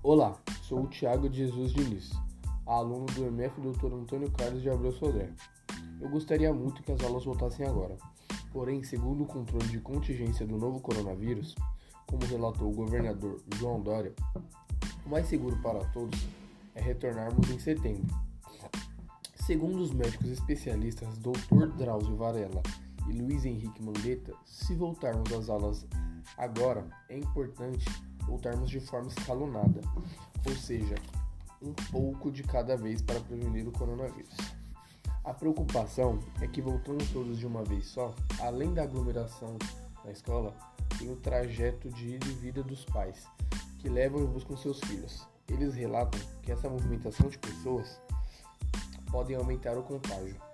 Olá, sou o Thiago de Jesus Diniz, aluno do MF Dr. Antônio Carlos de Abreu Sodré. Eu gostaria muito que as aulas voltassem agora, porém, segundo o controle de contingência do novo coronavírus, como relatou o governador João Dória, o mais seguro para todos é retornarmos em setembro. Segundo os médicos especialistas Dr. Drauzio Varela e Luiz Henrique Mandetta, se voltarmos às aulas agora, é importante voltarmos de forma escalonada, ou seja, um pouco de cada vez para prevenir o coronavírus. A preocupação é que voltando todos de uma vez só, além da aglomeração na escola, tem o trajeto de ida e vida dos pais, que levam e buscam seus filhos. Eles relatam que essa movimentação de pessoas podem aumentar o contágio.